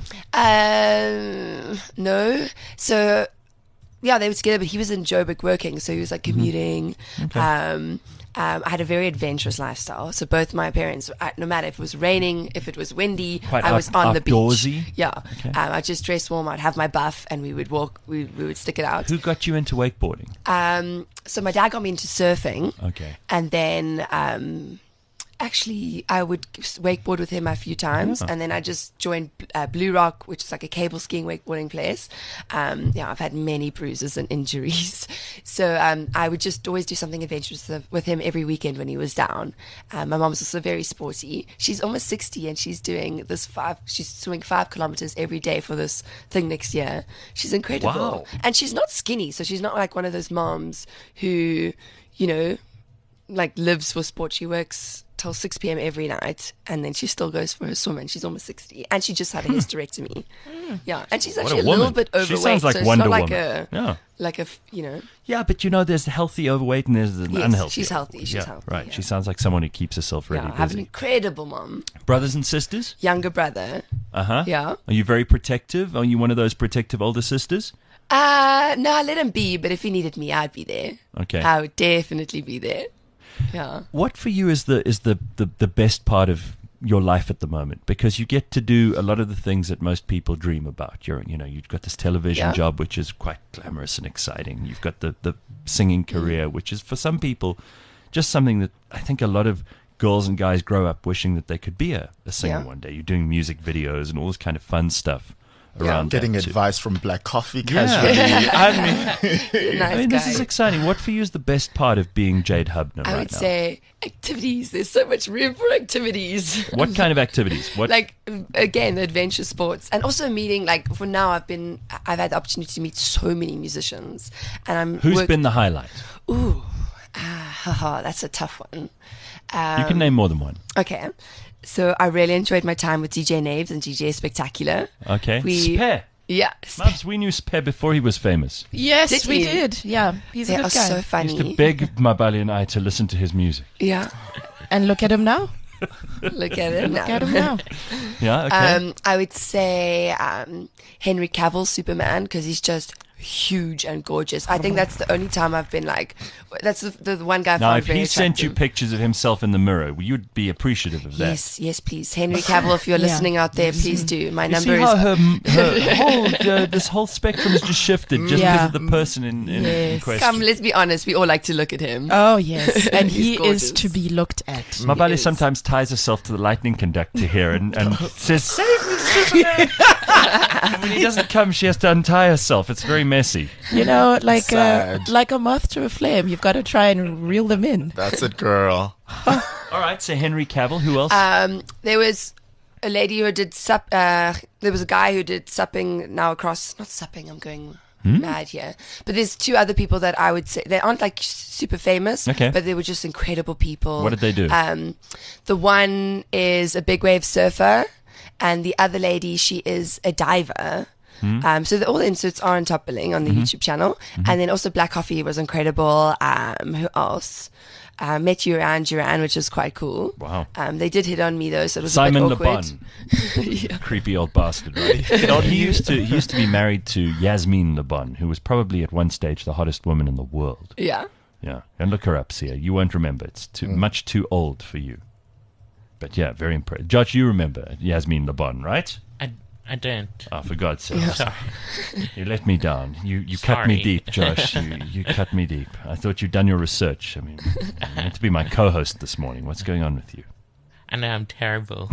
Um, no. So, yeah, they were together, but he was in Joburg working, so he was like Mm-hmm. commuting. Um, um, I had a very adventurous lifestyle. So both my parents, uh, no matter if it was raining, if it was windy, Quite I out- was on the outdoorsy? beach. Yeah, Okay. um, I just dressed warm. I'd have my buff, and we would walk. We we would stick it out. Who got you into wakeboarding? Um, so my dad got me into surfing. Okay. And then, um, actually, I would wakeboard with him a few times, and then I just joined uh, Blue Rock, which is like a cable skiing wakeboarding place. Um, yeah, I've had many bruises and injuries, so um, I would just always do something adventurous with- with him every weekend when he was down. Um, my mom's also very sporty. She's almost sixty, and she's doing this five. She's swimming five kilometers every day for this thing next year. She's incredible, Wow. and she's not skinny, so she's not like one of those moms who, you know, like lives for sport. She works till six p.m. every night, and then she still goes for her swim, and she's almost sixty, and she just had a hysterectomy. Yeah, and she's What a actually a, little woman. bit She overweight. sounds like so it's Wonder not like Woman. a Yeah. like a f- you know. Yeah, but you know, there's healthy overweight and there's an Yes, unhealthy. she's healthy, she's yeah, healthy, Right. yeah. She sounds like someone who keeps herself really Yeah, I have an busy. incredible mom, Brothers and sisters? younger brother. Uh huh. Yeah. Are you very protective? Are you one of those protective older sisters? Uh no, I let him be, but if he needed me, I'd be there. Okay. I would definitely be there. Yeah. What for you is the is the, the, the best part of your life at the moment? Because you get to do a lot of the things that most people dream about. You're you know you've got this television Yeah. job which is quite glamorous and exciting. You've got the the singing career which is for some people just something that I think a lot of girls and guys grow up wishing that they could be a, a singer Yeah. one day. You're doing music videos and all this kind of fun stuff. around Getting that too. advice from Black Coffee Yeah, casually. I mean, Nice I mean, this guy. is exciting. What for you is the best part of being Jade Hubner I right would now? say activities. There's so much room for activities. What kind of activities? What? Like again, the adventure sports, and also meeting. Like for now, I've been, I've had the opportunity to meet so many musicians, and I'm. who's work- been the highlight? Ooh, ah, haha, that's a tough one. Um, You can name more than one. Okay, so I really enjoyed my time with D J Naves and D J Spectacular. Okay. We- Spare. Yeah, Mubs, we knew Spare before he was famous. Yes, Did we you? did. Yeah, he's they a are good guy. so I used funny. to beg Mabali and I to listen to his music. Yeah, And look at him now. look at it. Look now. at him now. Yeah, okay. Um, I would say um, Henry Cavill, Superman, because he's just huge and gorgeous. I think that's the only time I've been like, that's the, the, the one guy I now, found if very he sent you attractive. pictures of himself in the mirror, you'd be appreciative of that. Yes, yes, please. Henry Cavill, if you're Yeah. listening out there, please do. My You number see is. how her, her whole, uh, this whole spectrum has just shifted just Yeah. because of the person in, in, in Yes. question. Come, let's be honest. We all like to look at him. Oh, yes. And He's he is gorgeous. to be looked at. Mabali Yes. sometimes ties herself to the lightning conductor here and, and says, "Save me, Superman!" And when he doesn't come, she has to untie herself. It's very messy. You know, like uh, Sad. like a moth to a flame. You've got to try and reel them in. That's it, girl. All right, so Henry Cavill. Who else? Um, there was a lady who did sup. Uh, there was a guy who did supping now across. Not supping. I'm going Hmm? mad here. But there's two other people that I would say they aren't like super famous. Okay. But they were just incredible people. What did they do? Um, the one is a big wave surfer, and the other lady, she is a diver. Hmm? Um, so the, all the inserts are on Top Billing on the Mm-hmm. YouTube channel, and then also Black Coffee was incredible. Um, who else? Uh, met Duran Duran, which was quite cool. Wow. Um, they did hit on me though, so it was Simon a bit Le awkward. Bon. Yeah. Creepy old bastard, right? You know, he used to he used to be married to Yasmin Le Bon, who was probably at one stage the hottest woman in the world. Yeah. Yeah, and look her up, Sia. You won't remember. It's too much too old for you. But yeah, very impressive. Josh, you remember Yasmin Le Bon, right? I, I don't. Oh, for God's sake. Sorry. You let me down. You you cut me Sorry. deep, Josh. You, you cut me deep. I thought you'd done your research. I mean, you meant to be my co-host this morning. What's going on with you? I know I'm terrible.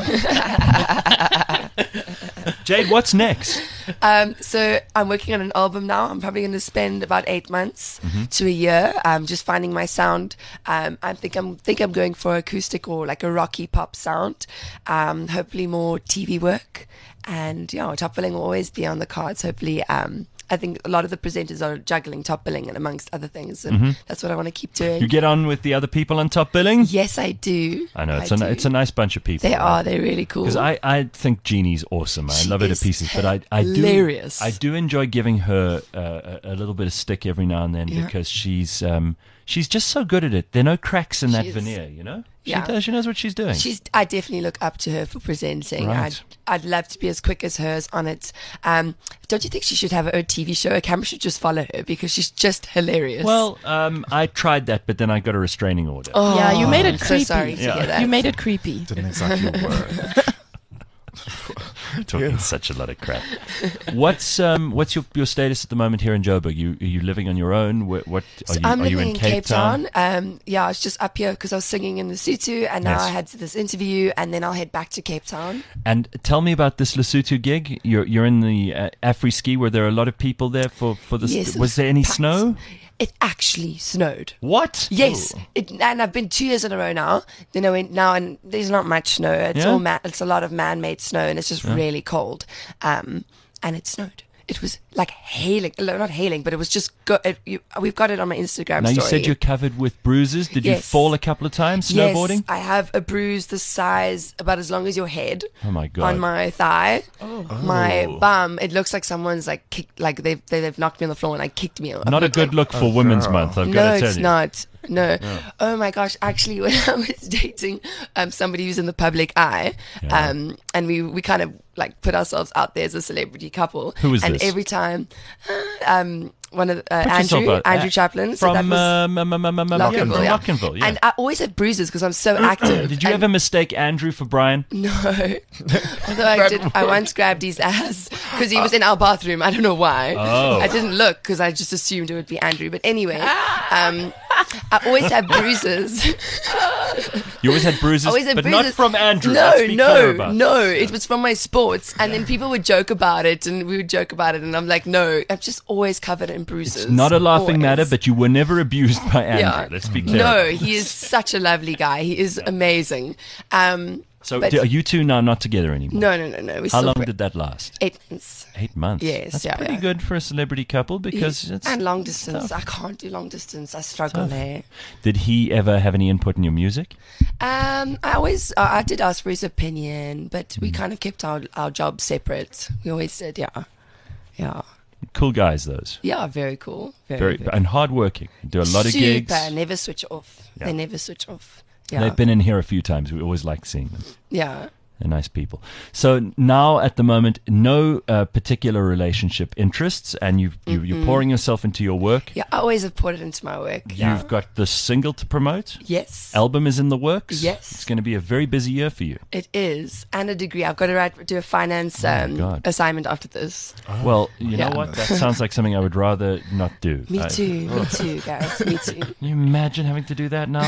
Jade, what's next? Um, so I'm working on an album now. I'm probably going to spend about eight months Mm-hmm. to a year, um, just finding my sound. Um, I think I'm think I'm going for acoustic or like a rocky pop sound. Um, hopefully more T V work, and yeah, Top Billing will always be on the cards. Hopefully, um, I think a lot of the presenters are juggling Top Billing and amongst other things, and that's what I want to keep doing. Mm-hmm. You get on with the other people on Top Billing? Yes, I do. I know it's I a do. it's a nice bunch of people. They right? are. They're really cool. Because I, I think Jeannie's awesome. I She love her to is pieces. But I, I do hilarious. I do enjoy giving her uh, a, a little bit of stick every now and then Yeah. because she's um she's just so good at it. There are no cracks in that She is. veneer, you know. She Yeah. does. She knows what she's doing. She's. I definitely look up to her for presenting. Right. I'd, I'd love to be as quick as hers on it. Um, don't you think she should have her own T V show? A camera should just follow her because she's just hilarious. Well, um, I tried that, but then I got a restraining order. oh, Yeah, you made it I'm so creepy. sorry to Yeah. hear that. You made it creepy. Didn't exactly work. Talking such a lot of crap. What's um what's your your status at the moment here in Joburg? You are you living on your own? What, what are So you I'm are you living in in Cape, Town? Um, yeah, I was just up here because I was singing in Lesotho, and now Yes. I had this interview, and then I'll head back to Cape Town. And tell me about this Lesotho gig. You're you're in the uh, Afri Ski. Were there a lot of people there for for this? Yes, it was there any packed. snow? It actually snowed. What? Yes, it, and I've been two years in a row now. You know, in- now and there's not much snow. It's Yeah? all ma- it's a lot of man-made snow, and it's just really cold. Um, and it snowed. It was like hailing, no, not hailing, but it was just. Go- it, you, we've got it on my Instagram Now story. you said you're covered with bruises. Did you Yes. fall a couple of times snowboarding? Yes, I have a bruise the size about as long as your head. Oh my God. On my thigh, Oh. my bum. It looks like someone's like kicked, like they've they, they've knocked me on the floor and I kicked me. Not a good look for Women's Month. I've No, got to tell it's you. not. No. Oh my gosh! Actually, when I was dating um, somebody who's in the public eye, Yeah. um, and we we kind of like put ourselves out there as a celebrity couple. Who is and this? every time, uh, um, one of the, uh, Put yourself Andrew out. Andrew Uh, Chaplin. So that From was um, um, um, um, um, Lockenville, yeah. Lockenville, yeah. And I always have bruises because I'm so active. Did you And- ever mistake Andrew for Brian? No. Although I did, I once grabbed his ass because he was in our bathroom. I don't know why. Oh. I didn't look because I just assumed it would be Andrew. But anyway, um, I always have bruises. You always had bruises, always have but bruises. not from Andrew. No, Let's be clear no, about no. this. It was from my sport. sports, and then people would joke about it, and we would joke about it, and I'm like, no, I'm just always covered in bruises. It's not a laughing Always. matter, but you were never abused by Andrew. Yeah. Let's be clear. No, he is such a lovely guy. He is amazing. Um, So but- do- are you two now not together anymore? no, no, no, no. We're How still long fri- did that last? Eight months. Eight months. Yes, That's yeah, pretty yeah. good for a celebrity couple because it's and long distance. tough. I can't do long distance. I struggle there. Did he ever have any input in your music? Um, I always, uh, I did ask for his opinion, but Mm. we kind of kept our our jobs separate. We always did, yeah, yeah, Cool guys, those. yeah. Very cool. Very, Very, very and hardworking. Do a lot of super. gigs. Never switch off. Yeah. They never switch off. Yeah, They've been in here a few times. We always like seeing them. yeah. They're nice people. So now, at the moment, no uh, particular relationship interests, and you've, you, you're pouring yourself into your work. Yeah, I always have put it into my work. Yeah. You've got the single to promote. Yes. Album is in the works. Yes. It's going to be a very busy year for you. It is, and a degree. I've got to write, do a finance um, God. assignment after this. Well, you know Yeah. what? That sounds like something I would rather not do. Me I- too. Me too, guys. Me too. Can you imagine having to do that now?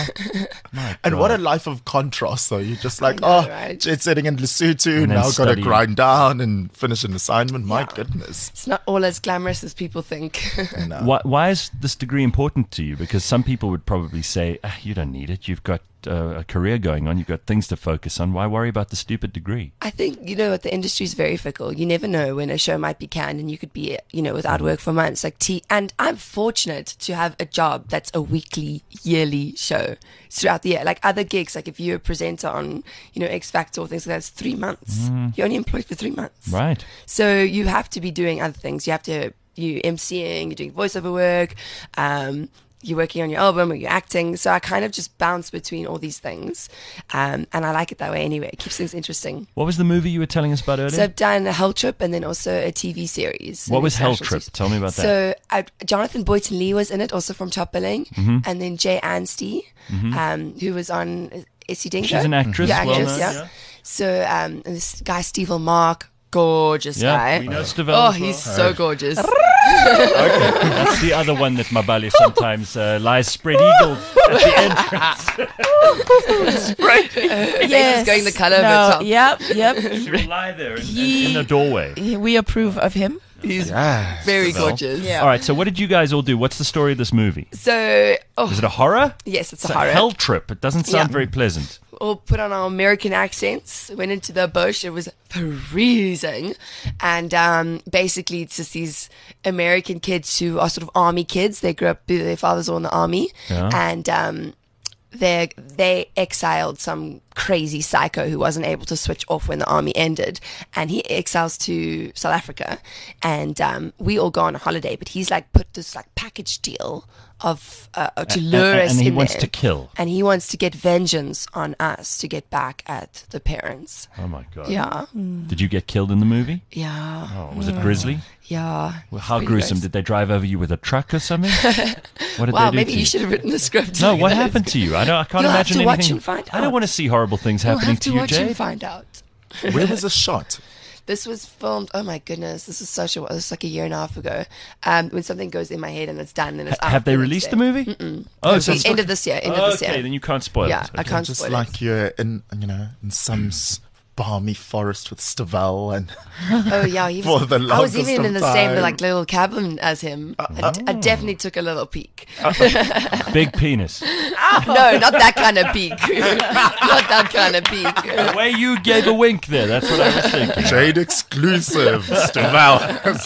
My And what a God. life of contrast, though. You're just like, know, oh, right? jet setting in Lesotho, And then now got to studying. grind down and finish an assignment. My Yeah. goodness. It's not all as glamorous as people think. No. Why, why is this degree important to you? Because some people would probably say, ah, you don't need it. You've got uh, a career going on. You've got things to focus on. Why worry about the stupid degree? I think, you know what, the industry is very fickle. You never know when a show might be canned and you could be, you know, without work for months. Like T, and I'm fortunate to have a job that's a weekly, yearly show throughout the year. Like other gigs, like if you're a presenter on, you know, X Factor or things like that, it's three months. You're only employed for three months. Right. So you have to be doing other things. You have to, you MCing, you're doing voiceover work, um, you're working on your album or you're acting. So I kind of just bounce between all these things. Um, and I like it that way anyway. It keeps things interesting. What was the movie you were telling us about earlier? So I've done a Hell Trip and then also a T V series. What an was Hell international Trip? series. Tell me about that. So uh, Jonathan Boyton Lee was in it, also from Top Billing. Mm-hmm. And then Jay Anstey, um, who was on uh, Issy Dingo. She's an actress, Yeah, well actress, known, yeah. yeah. So um, and this guy, Steve Mark, gorgeous Yeah, guy. we know Steve Oh, as he's well. so gorgeous. That's the other one that Mabali sometimes uh, lies spread eagled at the entrance. Yes. going the color of no, the top. Yep, yep. She will lie there in, in, He- in the doorway. We approve of him. He's Yeah. very Well, gorgeous. Yeah. All right, so what did you guys all do? What's the story of this movie? So, oh, Is it a horror? yes, it's It's a a horror. hell trip. It doesn't sound Yeah. very pleasant. All put on our American accents, went into the bush. It was freezing. And um, basically, it's just these American kids who are sort of army kids. They grew up, their fathers were in the army. Yeah. And um, they they exiled some crazy psycho who wasn't able to switch off when the army ended, and he exiles to South Africa, and um, we all go on a holiday, but he's like put this like package deal of uh, uh, to A- lure a- us and he in wants there. to kill. And he wants to get vengeance on us to get back at the parents. Oh my god. Yeah, Did you get killed in the movie? yeah, Oh, was it grisly? yeah. Well, how Pretty gruesome? gross. Did they drive over you with a truck or something? What did Wow, they do maybe to you you? should have written the script. No, what happened to you? I don't. I can't You'll have imagine to watch anything. and find I don't out. want to see horrible things You'll happening have to you, watch and Jade. find out. Where was this shot? This was filmed. Oh my goodness, this is such a. This is like a year and a half ago. Um, when something goes in my head and it's done, and it's out Have they the next released day. the movie? Mm-mm. Oh, So so end of this year. End of this year. okay, then you can't spoil Yeah, it. I Okay. can't Just spoil like it. you're in, you know, in some s- balmy forest with Stavel and Oh yeah, he for was, the I was longest even of in the same time. like little cabin as him. I, I definitely took a little peek. Big penis. No, not that kind of peek. Not that kind of peek. The way you gave a wink there, that's what I was thinking. Jade exclusive Stavel.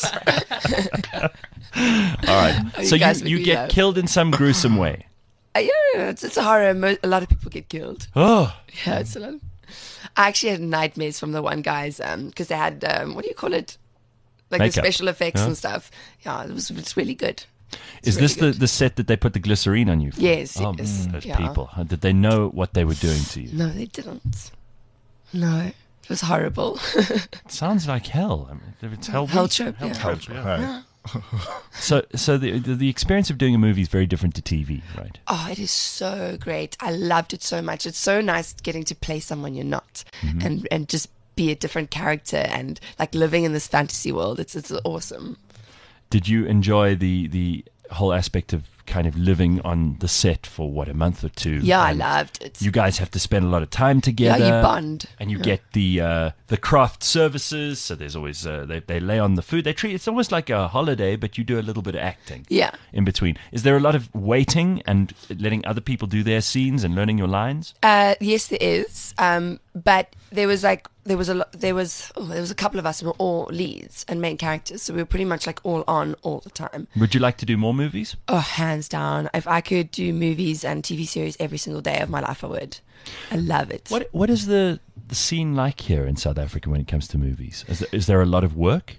All right. Oh, So you you, guys make you me get laugh. killed in some gruesome way. Uh, yeah, it's, it's a horror. Mo- A lot of people get killed. Oh, Yeah, it's a lot. I actually had nightmares from the one guys because they had um, what do you call it, like Makeup. the special effects Yeah. and stuff. Yeah, it was it's really good. is really this the, good. the set that they put the glycerine on you for? Yes, Oh, yes, mm, those yeah. people. Huh? Did they know what they were doing to you? No, they didn't. No, it was horrible. It sounds like hell. I mean, if it's hell, Hell week- trip, hell yeah. trip, yeah. Right. So, so the, the the experience of doing a movie is very different to T V, right? Oh, it is so great. I loved it so much. It's so nice getting to play someone you're not Mm-hmm. and and just be a different character and like living in this fantasy world. It's it's awesome. Did you enjoy the the whole aspect of kind of living on the set for what, a month or two. Yeah, I and loved it. You guys have to spend a lot of time together. Yeah, you bond. And you Yeah. get the uh, the craft services. So there's always uh, they they lay on the food. They treat it's almost like a holiday, but you do a little bit of acting. Yeah. In between, is there a lot of waiting and letting other people do their scenes and learning your lines? Uh, yes, there is. Um, but there was like there was a lo- there was oh, there was a couple of us who were all leads and main characters, so we were pretty much like all on all the time. Would you like to do more movies? Oh, hands down! If I could do movies and T V series every single day of my life, I would. I love it. What what is the the scene like here in South Africa when it comes to movies? Is there, is there a lot of work?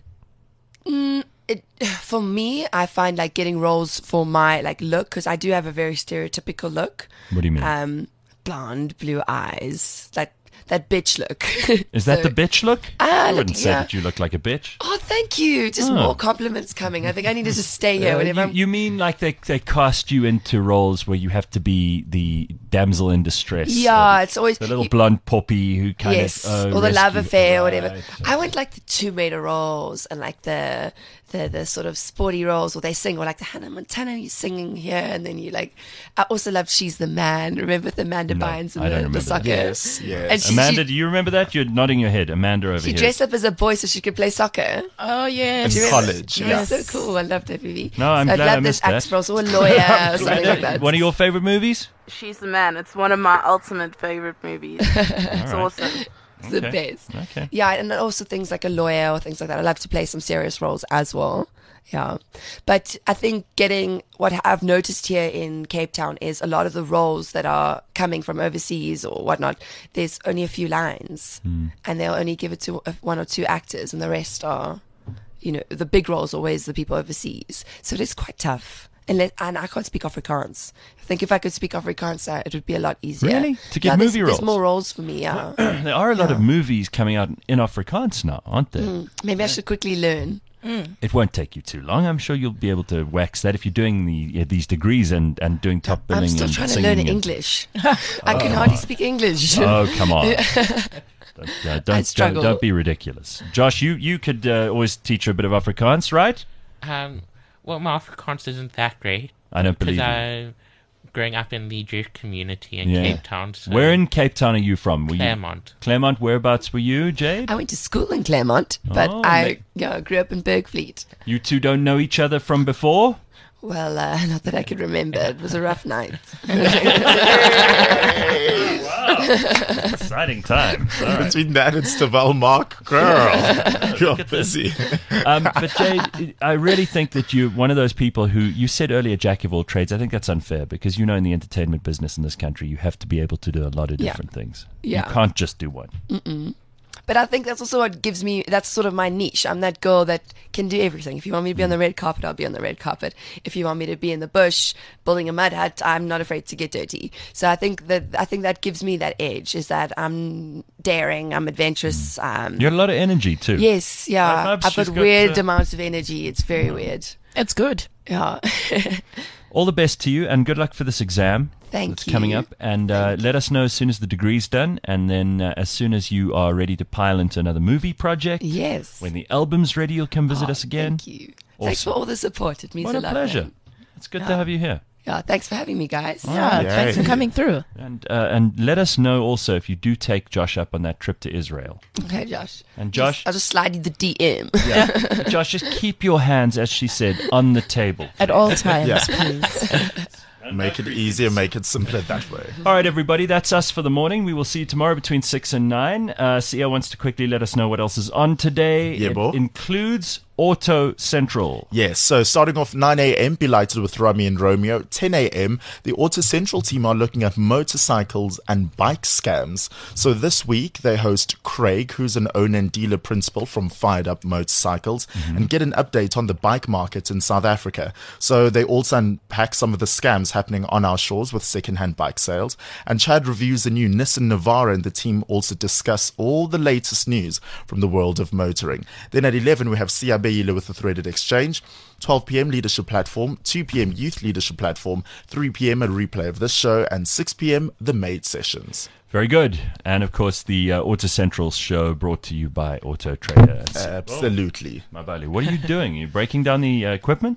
Mm, it, for me, I find like getting roles for my like look, because I do have a very stereotypical look. What do you mean? Um, blonde, blue eyes, that that bitch look. Is that So- the bitch look? Ah, I look, wouldn't say yeah. that you look like a bitch. Oh, thank you. Just Oh. more compliments coming. I think I need to just stay here Uh, whenever you, I'm. you mean like they they cast you into roles where you have to be the damsel in distress? Yeah, or it's always- the little you- blonde poppy who kind yes, of uh, or the love rescue- affair or whatever. Right. I want like the Tomb Raider roles and like the the the sort of sporty roles where they sing, or like the Hannah Montana, you singing here, and then you like. I also love She's the Man. Remember with Amanda No, Bynes and I don't the, remember the that. soccer. Yes, yes. And she, Amanda, she, do you remember that? You're nodding your head. Amanda over she here. dressed up as a boy so she could play soccer. Oh, yes. In Do you remember? college, It yeah. was so cool. I loved that movie. No, I'm so glad I'd I love missed this that. actor also a lawyer or something like that. One of your favorite movies? She's the Man. It's one of my ultimate favorite movies. It's right. awesome. It's the Okay. best. Okay. Yeah, and also things like a lawyer or things like that. I love to play some serious roles as well. Yeah. But I think getting what I've noticed here in Cape Town is a lot of the roles that are coming from overseas or whatnot, there's only a few lines and they'll only give it to uh, one or two actors and the rest are, you know, the big roles are always the people overseas. So it is quite tough. And, let, and I can't speak Afrikaans. I think if I could speak Afrikaans, uh, it would be a lot easier. Really? To get yeah, movie there's, roles? There's more roles for me, yeah. There are a lot Yeah. of movies coming out in Afrikaans now, aren't there? Mm, maybe I should quickly learn. It won't take you too long. I'm sure you'll be able to wax that if you're doing the yeah, these degrees and, and doing top billing I'm still and trying to singing learn and- English. I can hardly speak English. Oh, come on. Don't, uh, don't, don't, struggle. don't be ridiculous. Josh, you, you could uh, always teach her a bit of Afrikaans, right? Um, well, my Afrikaans isn't that great. I don't believe you. Because I'm growing up in the Jewish community in Yeah. Cape Town. So Where in Cape Town are you from? Were you- Claremont. Claremont, whereabouts were you, Jade? I went to school in Claremont, but Oh, I ma- yeah, grew up in Bergfleet. You two don't know each other from before? Well, uh, not that I could remember. It was a rough night. Exciting time. All right. Between that and Stavel Mark, girl, you're busy. Um, but Jade, I really think that you're one of those people who, you said earlier, jack of all trades. I think that's unfair because you know in the entertainment business in this country, you have to be able to do a lot of Yeah. different things. Yeah. You can't just do one. Mm-mm. But I think that's also what gives me, that's sort of my niche. I'm that girl that can do everything. If you want me to be on the red carpet, I'll be on the red carpet. If you want me to be in the bush building a mud hut, I'm not afraid to get dirty. So I think that I think that gives me that edge, is that I'm daring, I'm adventurous. Um, You got a lot of energy too. yes, yeah. Right, Babs, I've she's got got, weird uh, amounts of energy. It's very weird. It's good. Yeah. All the best to you and good luck for this exam. Thank that's you. coming up. And uh, let us know as soon as the degree's done. And then uh, as soon as you are ready to pile into another movie project. Yes. When the album's ready, you'll come visit Oh, us again. Thank you. Thanks for all the support. It means What a a lot. pleasure. man. It's good to Yeah. have you here. Yeah, thanks for having me, guys. Yeah, Yay. thanks for coming through. And uh, and let us know also if you do take Josh up on that trip to Israel. Okay, Josh. And Josh, Just- I'll just slide you the D M. yeah, Josh, just keep your hands, as she said, on the table. At all times, Yeah. please. Make it easier, make it simpler that way. All right, everybody, that's us for the morning. We will see you tomorrow between six and nine. Uh, Sia wants to quickly let us know what else is on today. Yeah, it bo. includes Auto Central. Yes, so starting off nine a.m., Be Lighted with Rami and Romeo. ten a.m., the Auto Central team are looking at motorcycles and bike scams. So this week, they host Craig, who's an owner and dealer principal from Fired Up Motorcycles, and get an update on the bike market in South Africa. So they also unpack some of the scams happening on our shores with second-hand bike sales. And Chad reviews the new Nissan Navara, and the team also discuss all the latest news from the world of motoring. Then at eleven, we have Siabe with the Threaded Exchange. twelve p.m. Leadership Platform, two p.m. Youth Leadership Platform, three p.m. a replay of this show, and six p.m. the Maid Sessions. Very good. And, of course, the uh, Auto Central show brought to you by Auto Trader. Absolutely. Mabali, what are you doing? Are you breaking down the uh, equipment?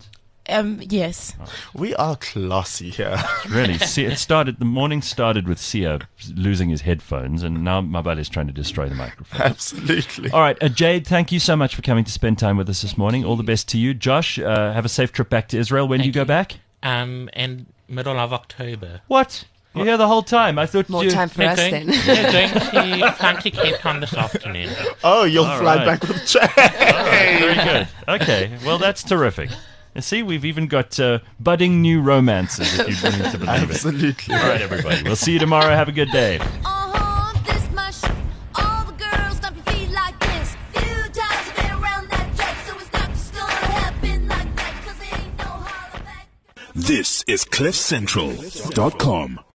Um, yes. We are classy here. Really, see, it started. The morning started with Sia losing his headphones, and now Mabale is trying to destroy the microphone. Absolutely. All right, uh, Jade, thank you so much for coming to spend time with us this morning. All the best to you, Josh. Uh, have a safe trip back to Israel. When Thank do you go you. back? Um, in middle of October. What? You're here the whole time. I thought More you. time for We're us going, then. we're going to flying to Cape Town this afternoon. Oh, you'll All fly right. back with Jay. All right, very good. Okay, well that's terrific. You see, we've even got uh, budding new romances, if you need to believe it. Absolutely. All right, everybody. We'll see you tomorrow. Have a good day. Uh-huh, this my shit. All the girls stomp your feet like this. Few times I've been around that track, so it's not just gonna happen like that, 'cause it ain't no holler back. This is cliff central dot com.